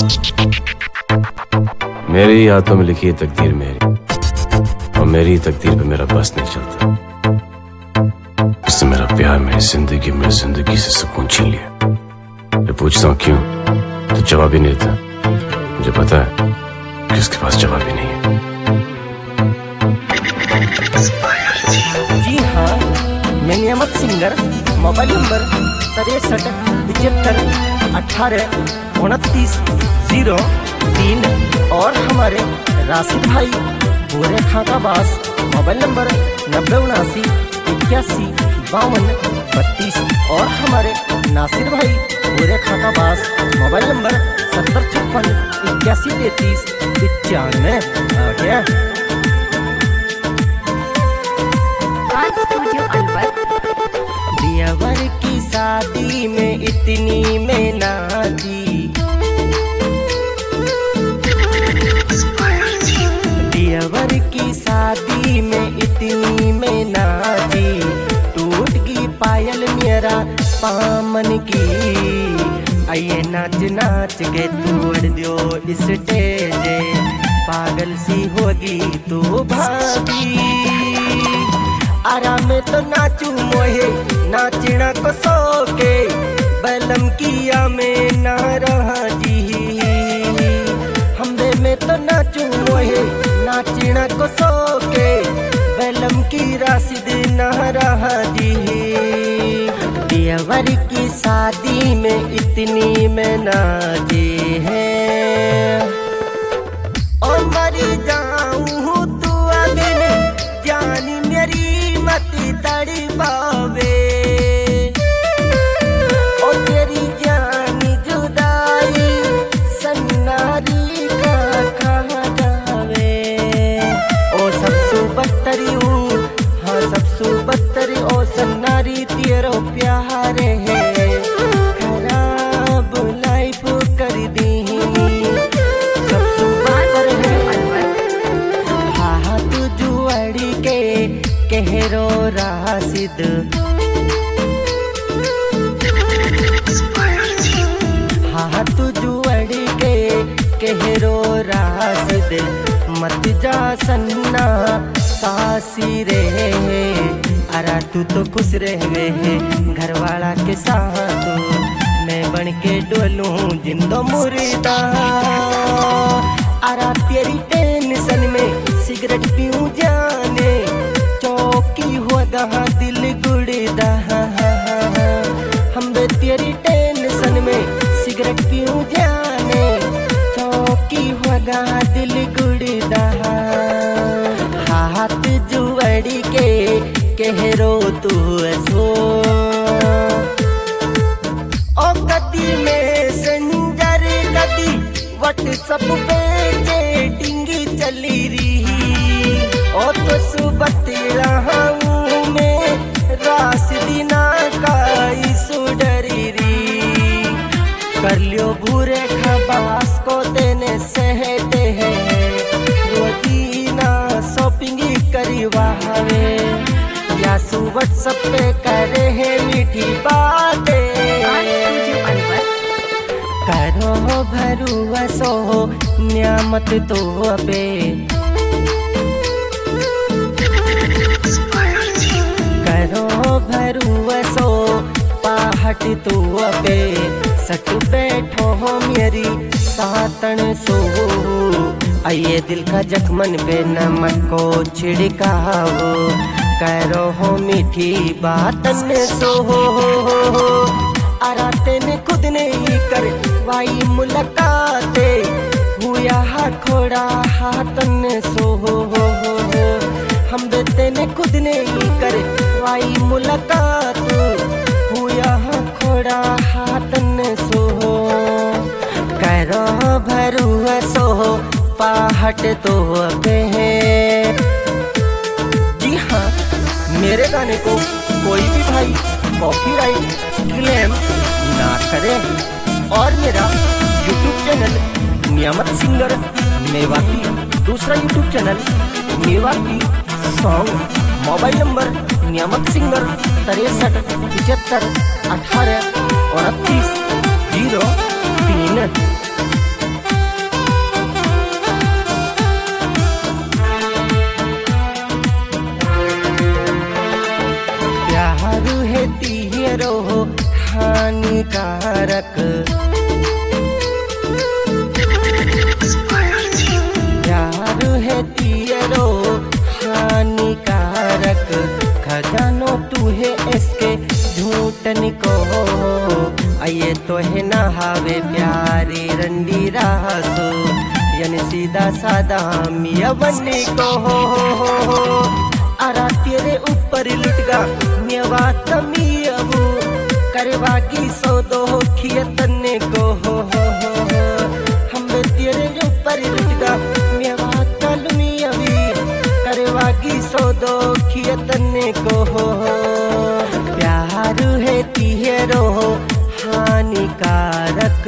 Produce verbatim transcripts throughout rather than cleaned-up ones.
मेरी ही हाथों में लिखी है तकदीर मेरी, और मेरी तकदीर पे मेरा बस नहीं चलता। इससे मेरा प्यार मेरी जिंदगी में जिंदगी से सुकून छीन लिया। मैं पूछता हूँ क्यों, तो जवाब ही नहीं देता। मुझे पता है कि उसके पास जवाब ही नहीं है। जी हाँ, मैं नियामत सिंगर। मोबाइल नंबर तिरसठ पचहत्तर अठारह उनतीस जीरो तीन। और हमारे राशिद भाई भूरे खाकाबास मोबाइल नंबर नब्बे उनासी इक्यासी बावन बत्तीस। और हमारे नासिर भाई भूरे खाकाबास मोबाइल नंबर सत्तर छप्पन इक्यासी तैतीस पचानवे। गया दियावर की शादी में इतनी में नाची, दियावर की शादी में इतनी में नाची, टूट गई पायल मेरा पामन की। आइए नाच नाच के तोड़ दियो स्टेज, पागल सी होगी तू भाभी। आराम तो नाचू मोहे नाचना को सोके, बलम किया में ना रहा जी। हमदे में तो नाचू मोहे नाचना को सोके, बलम की राशिद ना रहा जी। दियावर की शादी में इतनी में नाची है, और मरी जाऊं तू अबिन जानी मेरी मती तड़ी पावे। ओ तेरी जानी जुदाई सन्नारी का कहा जावे। ओ सबसु बदतरी हूँ, हाँ सबसु बदतरी ओ सन्नारी तेरो प्यार है। खराब लाइफ कर दी सबसु बदतर है। हाँ तू जुआड़ी के कहरो राशिद, हाँ तू जुआड़ी के कहरो राशिद। मत जा सन्ना सासी रे, अरा तू तो खुश रहवे है घर वाला के साथ। मैं बन के डोलूं जिंदो मुर्दा, अरा तेरी टेंशन में सिगरेट पीऊं जाने, चौकी होगा दिल गुड़दा। हम बे तेरी टेंशन में सिगरेट पीऊं जाने, चौकी होगा दिल गुड़दा। हाथ जुआड़ी के कहरो तू सो, ओ कदी में सेंजर कदी व्हाट्सएप पे चैटिंग चली रही। ओ तो सुबह रहा हूँ मैं राशिदी ना काई सुडरी री। कर लियो भूरे खबास को देने सहते हैं, रोजीना शॉपिंग करी वावे, या सु व्हाट्सएप पे करे हैं मीठी बातें। करो भरुआ सो नियामत तो अबे, करो भरुआ सो पाहट तो अबे। सट बैठो हो मेरी सातन सो, आइए दिल का जख्मन पे नमक को छिड़काओ। करो हो मीठी बातन सो, आराते ने खुद नहीं कर वाई मुलाकाते, हुआ खोड़ा हाथन सो। हम बेते ने खुद नहीं कर वाई मुलाकात, हुआ खोड़ा हाथन सो। करो भरुआ सो पाहट तो अबे। जी हाँ, मेरे गाने को कोई भी भाई कॉपीराइट क्लेम ना करे, और मेरा YouTube channel Niyamat singer Mewati, दूसरा YouTube channel Mewati song, mobile number Niyamat singer तिरसठ पचहत्तर अठारह उनतीस जीरो तीन। तनिको आइए तो है नहावे प्यारे रंडी रासो यन सीधा सादा मिया बनने को आरा तेरे ऊपर लुटगा मेवा तमी अबू करवा की सौदो खियतने को हो हो हो हम तेरे ऊपर लुटगा मेवा तलमी अभी करवा की सौदो खियतने को हो प्यार है तिहेरो हानिकारक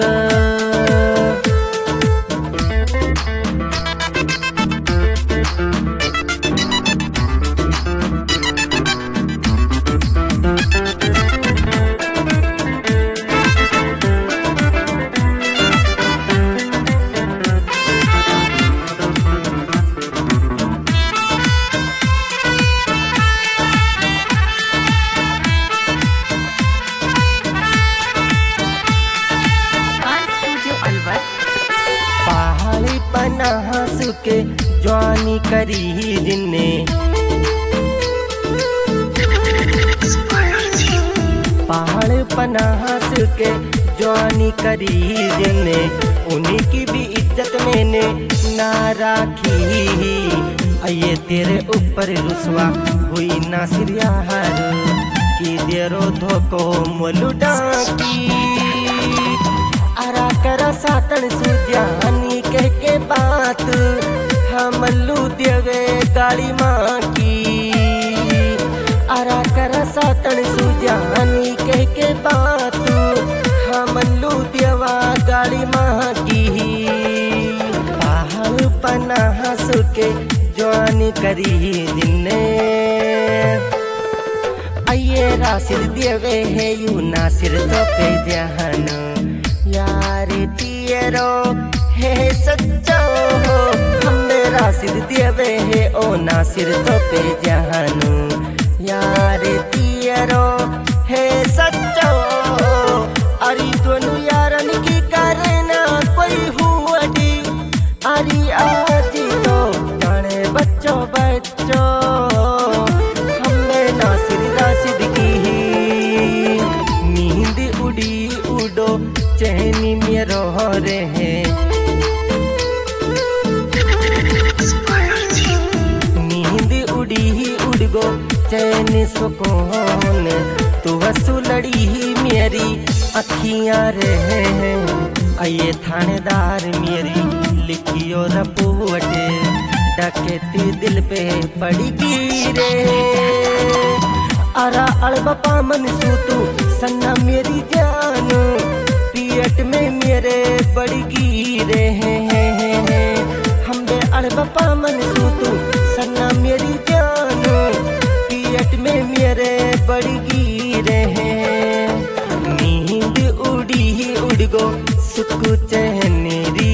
के जवानी करी जिन्ने पहाड़ पनास के जवानी करी जिन्ने उन्हीं की भी इज्जत मैंने ना राखी आइए तेरे ऊपर रुसवा हुई ना सिरियार की देरो धोको मोलुडा की आरा करा सातन सुजानी कह के बात हमलू देवे गाड़ी माँ की आरा करा सातन सुजानी कह के बात हमलू देवा गाड़ी माँ की पहाड़ पनाह सुके जवानी करी जिन्ने आइए रासिर देवे है यू नासिर तो पे ध्यान यार तियरो है सच्चो हमने रासिद देवे है ओ नासिर तो पे जहानू यार तियरो है सच्चो अरी दोनों यारन की करना कोई हुआडी अरी आजी तो जाने बच्चों बच्चों हमने नासिर रासिद की नींद उड़ी उड़ो चैनी में रह रहे नींद उड़ी ही उड़ गो चैन सुकून तू हंसू लड़ी ही मेरी अखियां रहे आइए थानेदार मेरी लिखियो रपोट डकैती दिल पे पड़ी गिरे आरा अड़बपा मन सूतू सन्ना मेरी जान पेट में मेरे बड़ी गिरे हैं हम बे अड़बपा मन सूतू सन्ना मेरी जान पेट में मेरे बड़ी गिरे हैं नींद उड़ी ही उड़ गो सुकू चहनेरी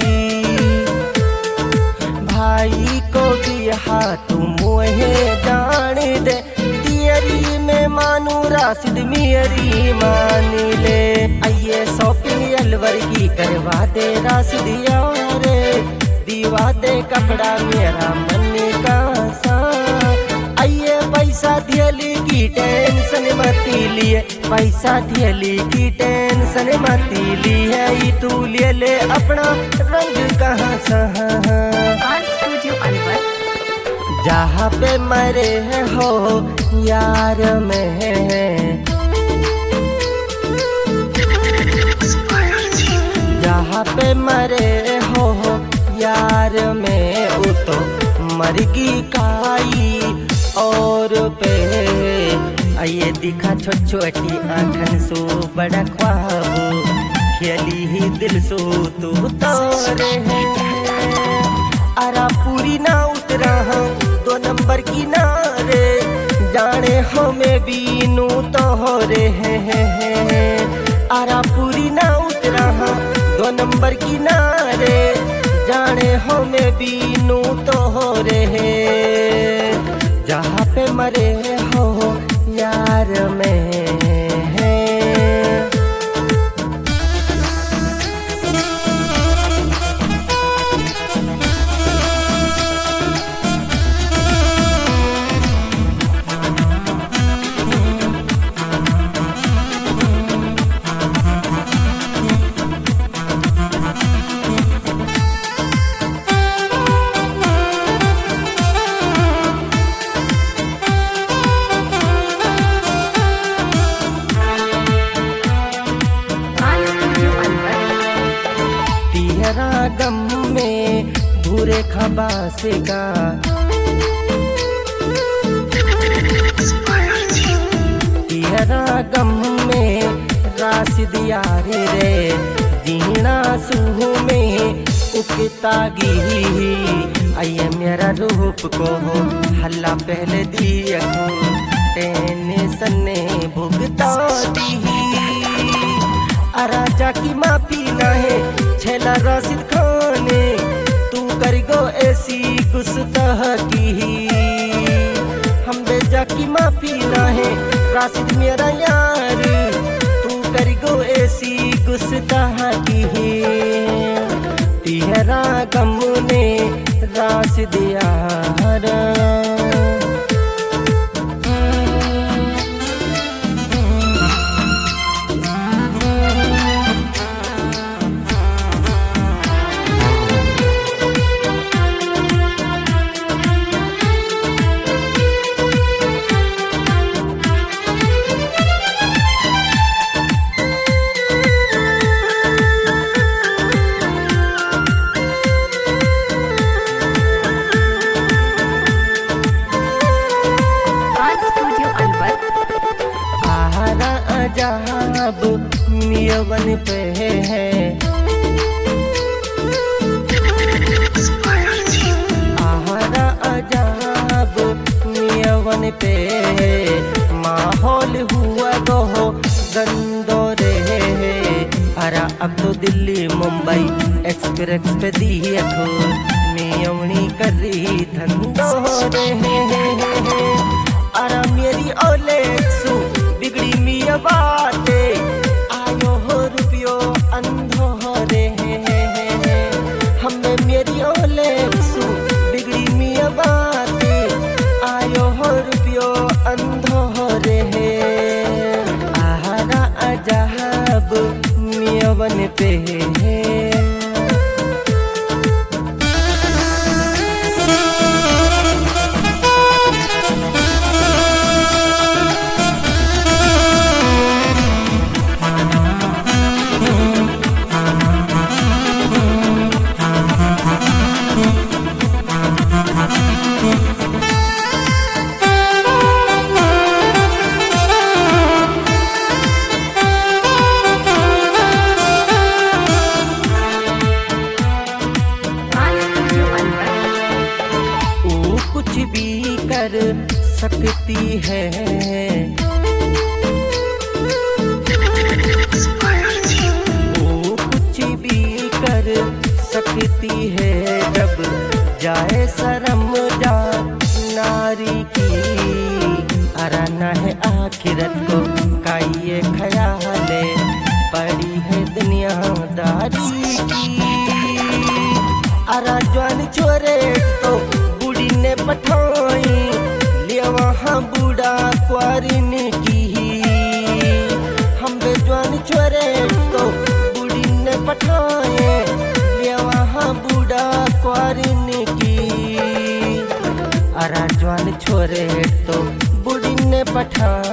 भाई को भी हाथ मुहे जाने दे तेरी में मानू रासिद मेरी मान ले आइए शॉपिंग अलवर की करवा दे रासिद यारे दीवा दे कपड़ा मेरा मन का सा आइए पैसा दियली की टेंशन मती लिए पैसा दियली की टेंशन मती लिए तू ले ले अपना रंग कहाँ सा जहाँ पे मरे हो यार में जहाँ पे मरे हो यार में वो तो मरगी काई और पे आइए दिखा छोट छोटी आंखन सो बड़ा ख्वाब खेली ही दिल सो तू तोरे है आरा पूरी ना उतरा दो नंबर की नारे जाने हमें बीनू तो हो रे हैं आरा पूरी ना उतरा दो नंबर की नारे जाने हमें बीनू तो हो रे जहाँ पे मरे हो यार में तिहरा गम में भूरे खबासे का तिहरा गम में राशिद यारी रे जीना सूह में उकतागी आये मेरा रूप को हल्ला पहले दिया टेंशन ने भुगता दी राजा की माफी ना है छेला राशिद खाने तू कर गो ऐसी गुस्ताह की हम बेजा की माफी ना है राशिद मेरा यार तू कर गो ऐसी गुस्ताह की तिहरा गम ने राशिद यार जहाब मियवन पे है आहरा अजाब मियवन पे माहौल हुआ गो गंदो रे अरा अब तो दिल्ली मुंबई एक्सप्रेस पे दी मियवनी करी धंधो रे अरा मेरी ओले सु बिगड़ी मिया बाते आयो हो रुपियो अंधो रे हमें मेरी ओले सु बिगड़ी मिया बाते आयो हो रुपियो अंधो रे आहरा अजहब मिया बन पे कुछ भी कर सकती है वो कुछ भी कर सकती है जब जाए शर्म जा नारी की अराना है आखिरत को काये ख्याले पड़ी है दुनियादारी की अरा जवान छोरे तो ने पठाई लिया वहाँ बूढ़ा क्वारिन की हम बेजवान छोरे तो बूढ़ी ने पठाए लिया वहाँ बूढ़ा क्वारिन की अरा जवान छोरे तो बूढ़ी ने पठा